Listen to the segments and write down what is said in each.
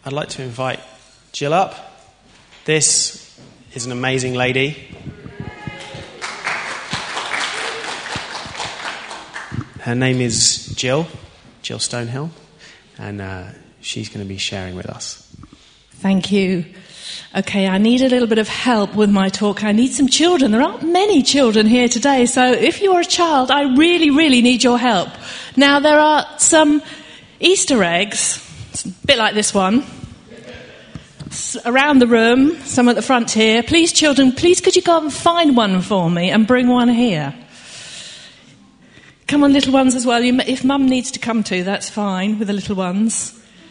I'd like to invite Jill up. This is an amazing lady. Her name is Jill Stonehill, and she's going to be sharing with us. Thank you. Okay, I need a little bit of help with my talk. I need some children. There aren't many children here today, so if you're a child, I really, really need your help. Now, there are some Easter eggs, a bit like this one, around the room, some at the front here. Please, children, please could you go and find one for me and bring one here? Come on, little ones as well. If Mum needs to come too, that's fine with the little ones.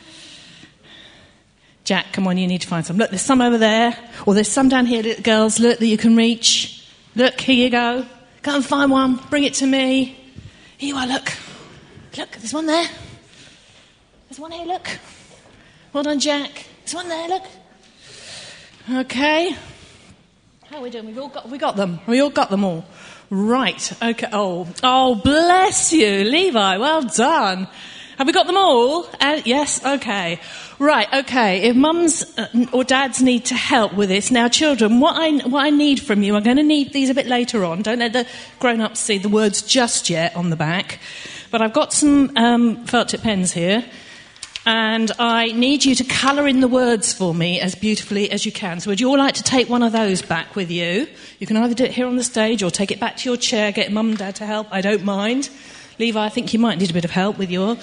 Jack, come on, you need to find some. Look, there's some over there. Or there's some down here, little girls, look, that you can reach. Look, here you go. Go and find one. Bring it to me. Here you are, look. Look, there's one there. There's one here, look. Well done, Jack. There's one there, look. Okay. How are we doing? We got them. We all got them all. Right. Okay. Oh, bless you, Levi. Well done. Have we got them all? Yes, okay. Right, okay. If mums or dads need to help with this. Now, children, what I need from you, I'm going to need these a bit later on. Don't let the grown-ups see the words just yet on the back. But I've got some felt tip pens here. And I need you to colour in the words for me as beautifully as you can. So would you all like to take one of those back with you? You can either do it here on the stage or take it back to your chair, get mum and dad to help. I don't mind. Levi, I think you might need a bit of help with your...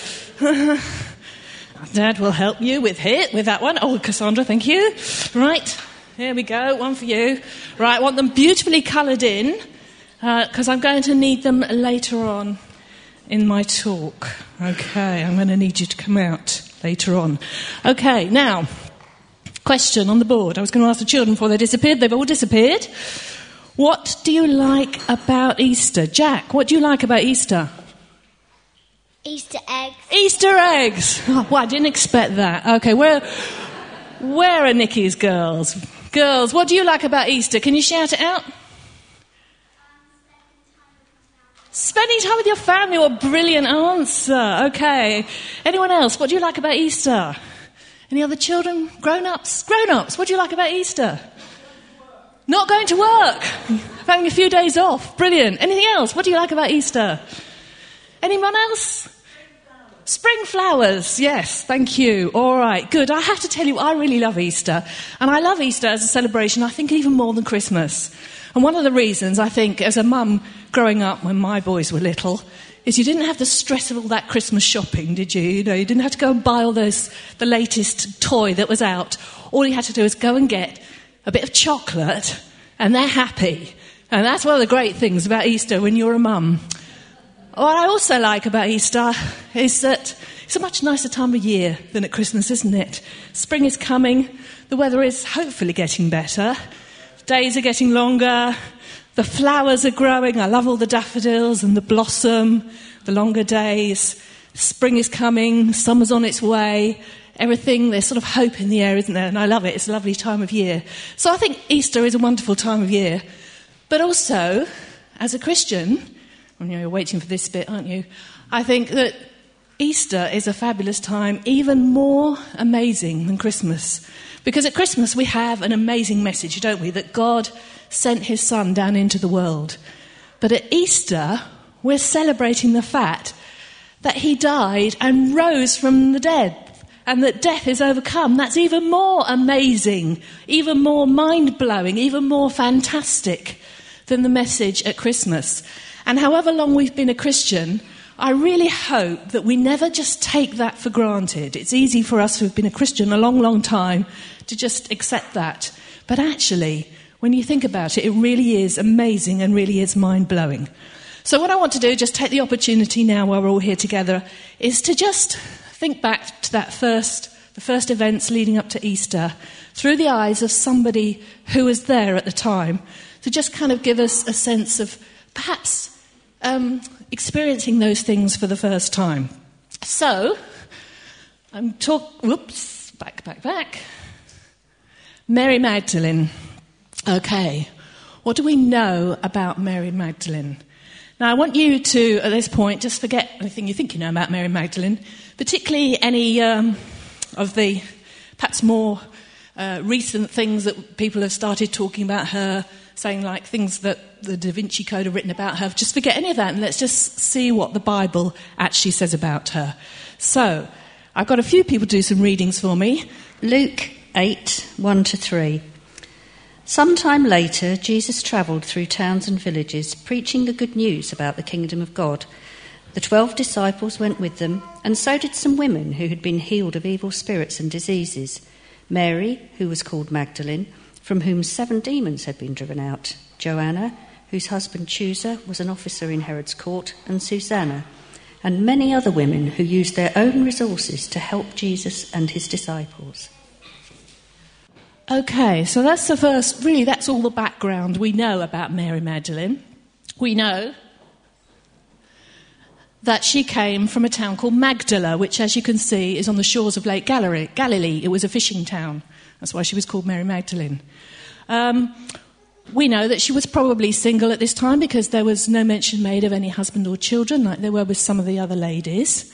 Dad will help you with that one. Oh, Cassandra, thank you. Right, here we go, one for you. Right, I want them beautifully coloured in, because I'm going to need them later on in my talk. Okay, I'm going to need you to come out later on. Okay, now, question on the board. I was going to ask the children before they disappeared. They've all disappeared. What do you like about Easter? Jack, what do you like about Easter? Easter eggs. Easter eggs! Oh, well, I didn't expect that. Okay, where are Nikki's girls? Girls, what do you like about Easter? Can you shout it out? Spending time with your family. What a brilliant answer. Okay. Anyone else? What do you like about Easter? Any other children? Grown-ups? Grown-ups, what do you like about Easter? Not going to work. Having a few days off. Brilliant. Anything else? What do you like about Easter? Anyone else? Spring flowers. Yes, thank you. All right, good. I have to tell you, I really love Easter. And I love Easter as a celebration, I think, even more than Christmas. And one of the reasons, I think, as a mum growing up when my boys were little, is you didn't have the stress of all that Christmas shopping, did you? You know, you didn't have to go and buy all the latest toy that was out. All you had to do was go and get a bit of chocolate, and they're happy. And that's one of the great things about Easter when you're a mum. What I also like about Easter is that it's a much nicer time of year than at Christmas, isn't it? Spring is coming, the weather is hopefully getting better, days are getting longer, the flowers are growing. I love all the daffodils and the blossom, the longer days. Spring is coming, summer's on its way, everything, there's sort of hope in the air, isn't there? And I love it, it's a lovely time of year. So I think Easter is a wonderful time of year. But also, as a Christian... And you're waiting for this bit, aren't you? I think that Easter is a fabulous time, even more amazing than Christmas. Because at Christmas we have an amazing message, don't we? That God sent his son down into the world. But at Easter, we're celebrating the fact that he died and rose from the dead. And that death is overcome. That's even more amazing, even more mind-blowing, even more fantastic than the message at Christmas. And however long we've been a Christian, I really hope that we never just take that for granted. It's easy for us who have been a Christian a long, long time to just accept that. But actually, when you think about it, it really is amazing and really is mind-blowing. So what I want to do, just take the opportunity now while we're all here together, is to just think back to the first events leading up to Easter, through the eyes of somebody who was there at the time, to just kind of give us a sense of perhaps experiencing those things for the first time. So, back. Mary Magdalene. Okay, what do we know about Mary Magdalene? Now, I want you to, at this point, just forget anything you think you know about Mary Magdalene, particularly any of the perhaps more recent things that people have started talking about her, saying like things that the Da Vinci Code have written about her. Just forget any of that and let's just see what the Bible actually says about her. So, I've got a few people do some readings for me. Luke 8, 1-3. Sometime later, Jesus travelled through towns and villages, preaching the good news about the kingdom of God. The 12 disciples went with them, and so did some women who had been healed of evil spirits and diseases. Mary, who was called Magdalene, from whom 7 demons had been driven out. Joanna, whose husband Chusa was an officer in Herod's court, and Susanna, and many other women who used their own resources to help Jesus and his disciples. Okay, so that's the first, really that's all the background we know about Mary Magdalene. We know that she came from a town called Magdala, which, as you can see, is on the shores of Lake Galilee. It was a fishing town. That's why she was called Mary Magdalene. We know that she was probably single at this time because there was no mention made of any husband or children like there were with some of the other ladies.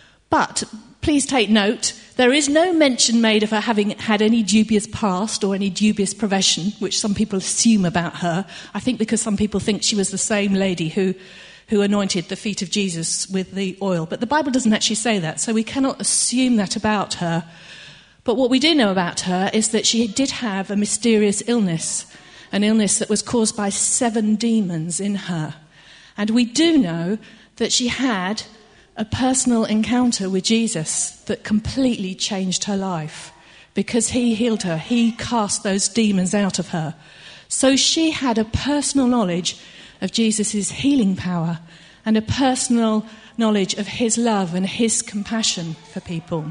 But please take note, there is no mention made of her having had any dubious past or any dubious profession, which some people assume about her. I think because some people think she was the same lady who anointed the feet of Jesus with the oil. But the Bible doesn't actually say that, so we cannot assume that about her. But what we do know about her is that she did have a mysterious illness, an illness that was caused by 7 demons in her. And we do know that she had a personal encounter with Jesus that completely changed her life because he healed her. He cast those demons out of her. So she had a personal knowledge of Jesus' healing power and a personal knowledge of his love and his compassion for people.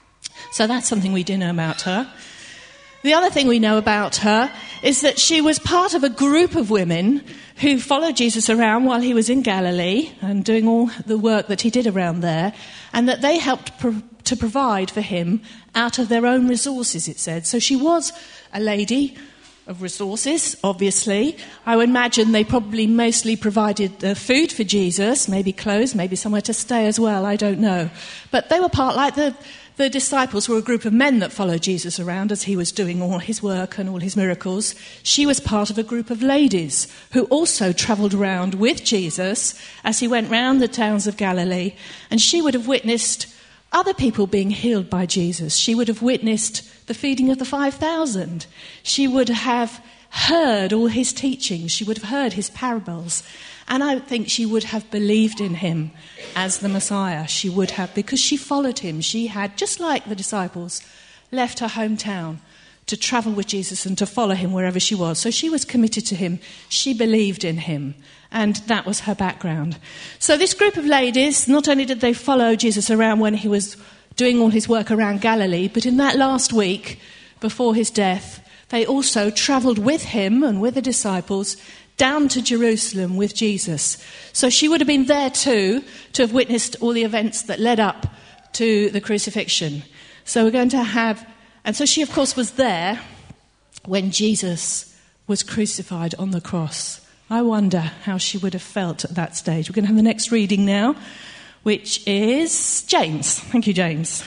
So that's something we do know about her. The other thing we know about her is that she was part of a group of women who followed Jesus around while he was in Galilee and doing all the work that he did around there, and that they helped to provide for him out of their own resources, it said. So she was a lady of resources, obviously. I would imagine they probably mostly provided food for Jesus, maybe clothes, maybe somewhere to stay as well, I don't know. But they were part, like the disciples were a group of men that followed Jesus around as he was doing all his work and all his miracles. She was part of a group of ladies who also travelled around with Jesus as he went round the towns of Galilee, and she would have witnessed other people being healed by Jesus. She would have witnessed the feeding of the 5,000. She would have heard all his teachings. She would have heard his parables. And I think she would have believed in him as the Messiah. She would have, because she followed him. She had, just like the disciples, left her hometown to travel with Jesus and to follow him wherever she was. So she was committed to him. She believed in him. And that was her background. So this group of ladies, not only did they follow Jesus around when he was doing all his work around Galilee, but in that last week before his death, they also travelled with him and with the disciples down to Jerusalem with Jesus. So she would have been there too, to have witnessed all the events that led up to the crucifixion. So we're going to have, and so she of course was there when Jesus was crucified on the cross. I wonder how she would have felt at that stage. We're going to have the next reading now, which is James. Thank you, James.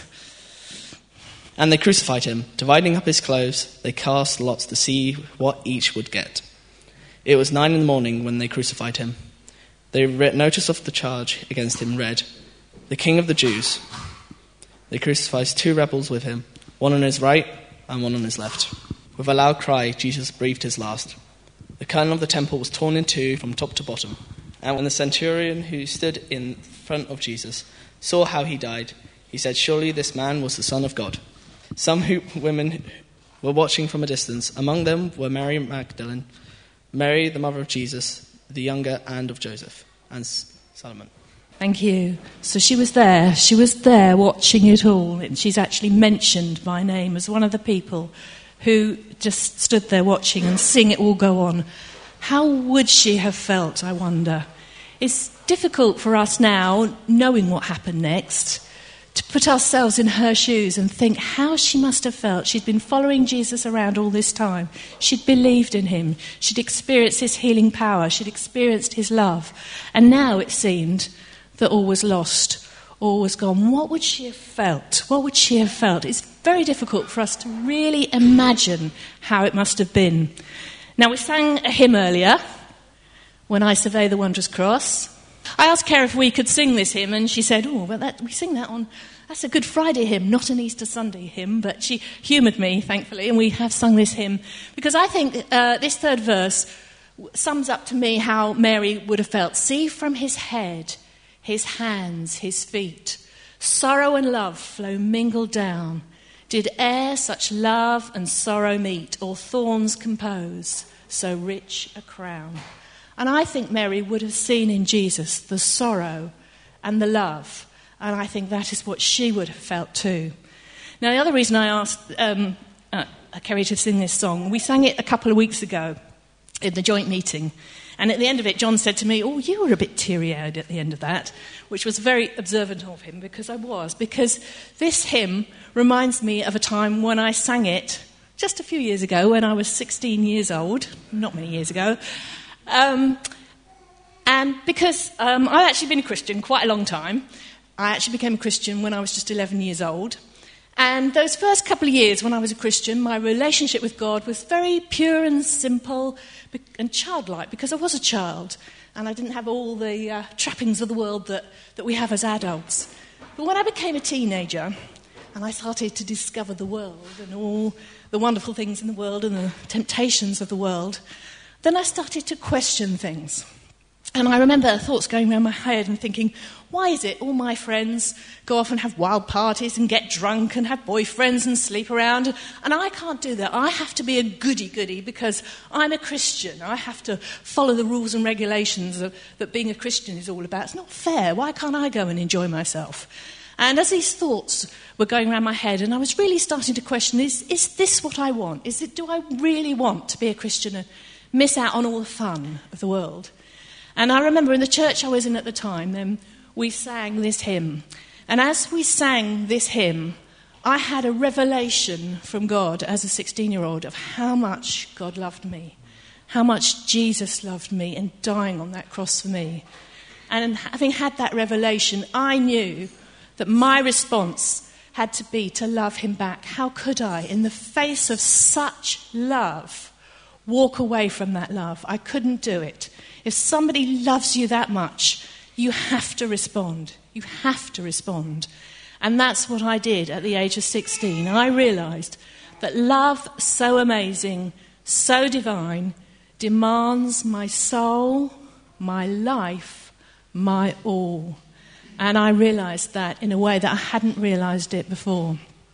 And they crucified him. Dividing up his clothes, they cast lots to see what each would get. It was 9 a.m. when they crucified him. They read notice of the charge against him read, "The King of the Jews." They crucified 2 rebels with him, one on his right and one on his left. With a loud cry, Jesus breathed his last. The curtain of the temple was torn in 2 from top to bottom. And when the centurion who stood in front of Jesus saw how he died, he said, "Surely this man was the Son of God." Some women were watching from a distance. Among them were Mary Magdalene, Mary, the mother of Jesus, the younger, and of Joseph, and Salome. Thank you. So she was there. She was there watching it all. And she's actually mentioned by name as one of the people who just stood there watching and seeing it all go on. How would she have felt, I wonder? It's difficult for us now, knowing what happened next, to put ourselves in her shoes and think how she must have felt. She'd been following Jesus around all this time. She'd believed in him. She'd experienced his healing power. She'd experienced his love. And now it seemed that all was lost. or was gone, what would she have felt? What would she have felt? It's very difficult for us to really imagine how it must have been. Now, we sang a hymn earlier, When I Survey the Wondrous Cross. I asked Claire if we could sing this hymn, and she said, we sing that on, that's a Good Friday hymn, not an Easter Sunday hymn, but she humoured me, thankfully, and we have sung this hymn, because I think this third verse sums up to me how Mary would have felt. See from his head, his hands, his feet, sorrow and love flow mingled down. Did e'er such love and sorrow meet, or thorns compose so rich a crown? And I think Mary would have seen in Jesus the sorrow and the love, and I think that is what she would have felt too. Now, the other reason I asked Kerry to sing this song, we sang it a couple of weeks ago in the joint meeting, and at the end of it, John said to me, you were a bit teary-eyed at the end of that, which was very observant of him, because I was, because this hymn reminds me of a time when I sang it just a few years ago, when I was 16 years old, not many years ago. And because I've actually been a Christian quite a long time. I actually became a Christian when I was just 11 years old. And those first couple of years when I was a Christian, my relationship with God was very pure and simple and childlike, because I was a child and I didn't have all the trappings of the world that we have as adults. But when I became a teenager and I started to discover the world and all the wonderful things in the world and the temptations of the world, then I started to question things. And I remember thoughts going around my head and thinking, why is it all my friends go off and have wild parties and get drunk and have boyfriends and sleep around, and I can't do that? I have to be a goody-goody because I'm a Christian. I have to follow the rules and regulations that being a Christian is all about. It's not fair. Why can't I go and enjoy myself? And as these thoughts were going around my head, and I was really starting to question, is this what I want? Do I really want to be a Christian and miss out on all the fun of the world? And I remember in the church I was in at the time, we sang this hymn. And as we sang this hymn, I had a revelation from God as a 16-year-old of how much God loved me, how much Jesus loved me in dying on that cross for me. And having had that revelation, I knew that my response had to be to love him back. How could I, in the face of such love, walk away from that love? I couldn't do it. If somebody loves you that much, you have to respond. You have to respond. And that's what I did at the age of 16. And I realised that love so amazing, so divine, demands my soul, my life, my all. And I realised that in a way that I hadn't realised it before.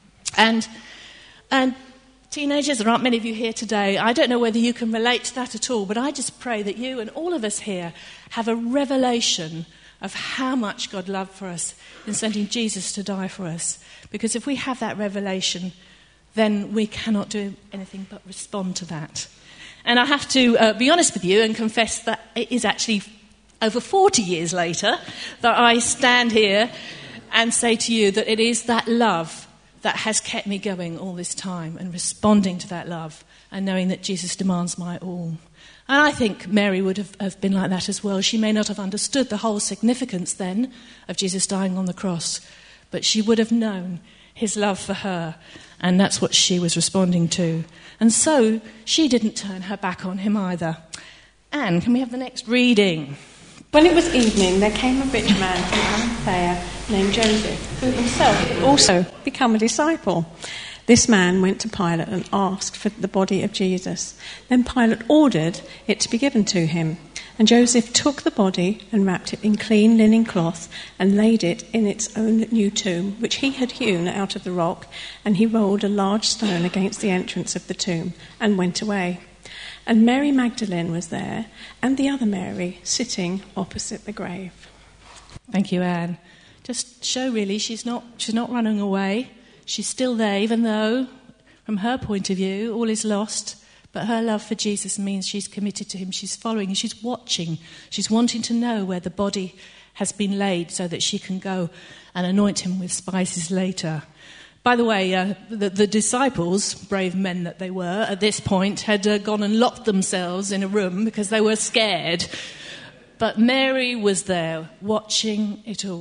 And teenagers, there aren't many of you here today. I don't know whether you can relate to that at all, but I just pray that you and all of us here have a revelation of how much God loved for us in sending Jesus to die for us. Because if we have that revelation, then we cannot do anything but respond to that. And I have to be honest with you and confess that it is actually over 40 years later that I stand here and say to you that it is that love that has kept me going all this time and responding to that love and knowing that Jesus demands my all. And I think Mary would have been like that as well. She may not have understood the whole significance then of Jesus dying on the cross, but she would have known his love for her, and that's what she was responding to. And so she didn't turn her back on him either. Anne, can we have the next reading? When it was evening, there came a rich man from Arimathea named Joseph, who himself had also become a disciple. This man went to Pilate and asked for the body of Jesus. Then Pilate ordered it to be given to him. And Joseph took the body and wrapped it in clean linen cloth and laid it in its own new tomb, which he had hewn out of the rock. And he rolled a large stone against the entrance of the tomb and went away. And Mary Magdalene was there, and the other Mary sitting opposite the grave. Thank you, Anne. Just show really she's not running away. She's still there, even though, from her point of view, all is lost. But her love for Jesus means she's committed to him. She's following, she's watching. She's wanting to know where the body has been laid so that she can go and anoint him with spices later. By the way, the disciples, brave men that they were, at this point had gone and locked themselves in a room because they were scared. But Mary was there, watching it all,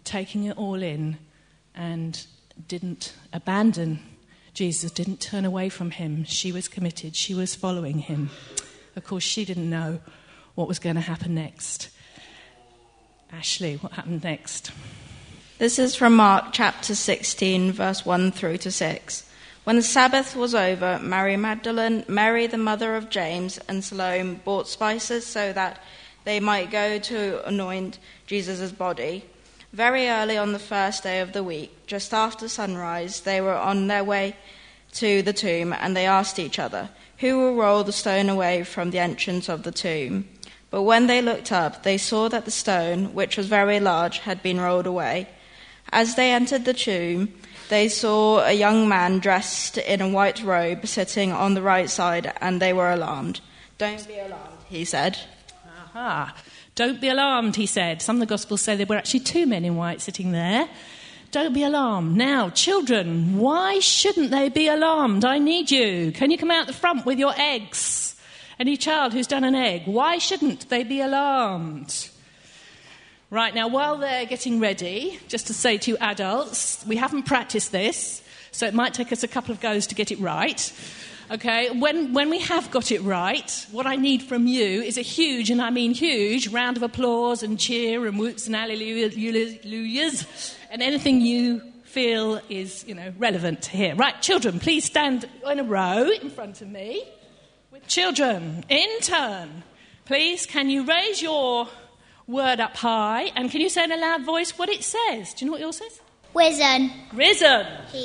taking it all in and didn't abandon Jesus, didn't turn away from him. She was committed. She was following him. Of course, she didn't know what was going to happen next. Ashley, what happened next? This is from Mark chapter 16, verse 1 through to 6. When the Sabbath was over, Mary Magdalene, Mary the mother of James, and Salome bought spices so that they might go to anoint Jesus' body. Very early on the first day of the week, just after sunrise, they were on their way to the tomb, and they asked each other, "Who will roll the stone away from the entrance of the tomb?" But when they looked up, they saw that the stone, which was very large, had been rolled away. As they entered the tomb, they saw a young man dressed in a white robe sitting on the right side, and they were alarmed. "Don't be alarmed," he said. Aha. Don't be alarmed, he said. Some of the Gospels say there were actually two men in white sitting there. Don't be alarmed. Now, children, why shouldn't they be alarmed? I need you. Can you come out the front with your eggs? Any child who's done an egg, why shouldn't they be alarmed? Right, now, while they're getting ready, just to say to you adults, we haven't practiced this, so it might take us a couple of goes to get it right. Okay, when we have got it right, what I need from you is a huge, and I mean huge, round of applause and cheer and whoops and hallelujahs and anything you feel is, relevant to here. Right, children, please stand in a row in front of me. With children, in turn, please, can you raise your word up high and can you say in a loud voice what it says? Do you know what yours says? Risen. Risen.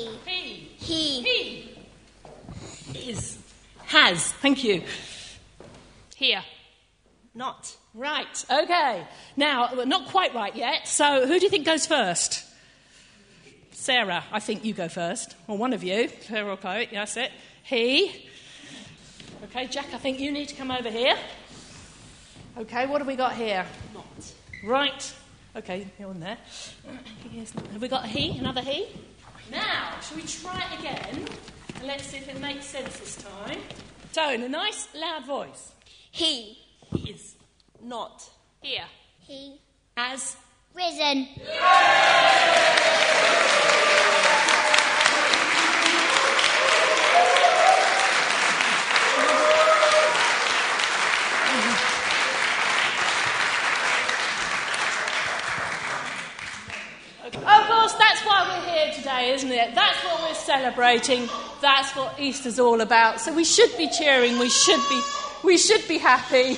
He. Is. Has. Thank you. Here. Not. Right. Okay. Now, not quite right yet. So, who do you think goes first? Sarah, I think you go first. Or one of you. Sarah or Chloe. That's it. He. Okay, Jack, I think you need to come over here. Okay, what have we got here? Not. Right. Okay, you're on there. Have we got a he? Another he? Now, shall we try it again? And let's see if it makes sense this time. So, in a nice, loud voice. He. Is. Not. Here. He. As. Risen. Of course, that's why we're here today, isn't it? That's what we're celebrating. That's what Easter's all about. So we should be cheering. We should be happy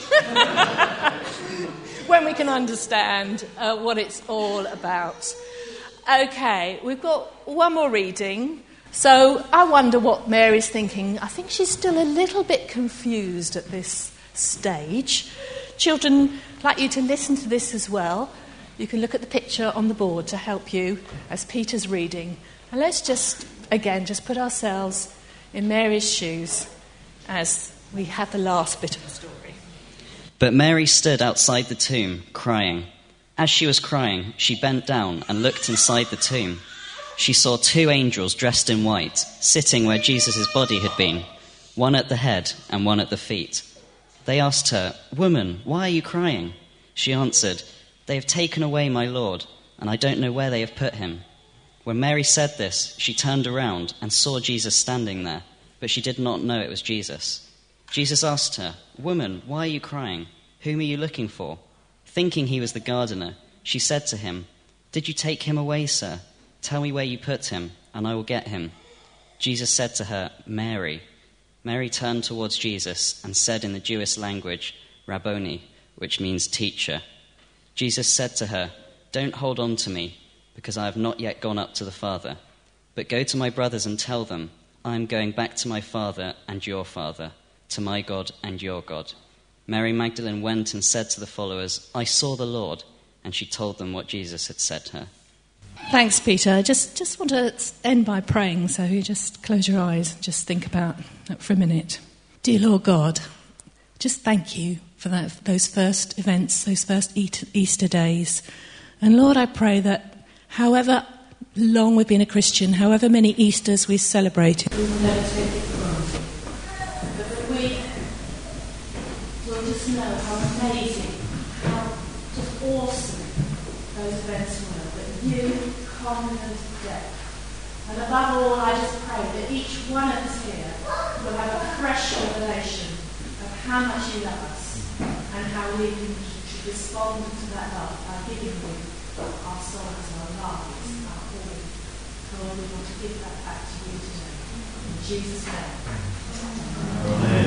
when we can understand what it's all about. Okay, we've got one more reading. So I wonder what Mary's thinking. I think she's still a little bit confused at this stage. Children, I'd like you to listen to this as well. You can look at the picture on the board to help you as Peter's reading. And let's just put ourselves in Mary's shoes as we have the last bit of the story. But Mary stood outside the tomb, crying. As she was crying, she bent down and looked inside the tomb. She saw two angels dressed in white, sitting where Jesus' body had been, one at the head and one at the feet. They asked her, "Woman, why are you crying?" She answered, "They have taken away my Lord, and I don't know where they have put him." When Mary said this, she turned around and saw Jesus standing there, but she did not know it was Jesus. Jesus asked her, "Woman, why are you crying? Whom are you looking for?" Thinking he was the gardener, she said to him, "Did you take him away, sir? Tell me where you put him, and I will get him." Jesus said to her, "Mary." Mary turned towards Jesus and said in the Jewish language, "Rabboni," which means teacher. Jesus said to her, "Don't hold on to me, because I have not yet gone up to the Father. But go to my brothers and tell them, I am going back to my Father and your Father, to my God and your God." Mary Magdalene went and said to the followers, "I saw the Lord," and she told them what Jesus had said to her. Thanks, Peter. Just want to end by praying, so you just close your eyes and just think about that for a minute. Dear Lord God, just thank you for those first events, those first Easter days. And Lord, I pray that however long we've been a Christian, however many Easters we've celebrated, we will never take it for granted. But that we will just know how amazing, how just awesome those events were. That you confident death. And above all, I just pray that each one of us here will have a fresh revelation of how much you love us and how we can respond to that love by giving you our souls, our lives, our all. Lord, we want to give that back to you today. In Jesus' name. Amen.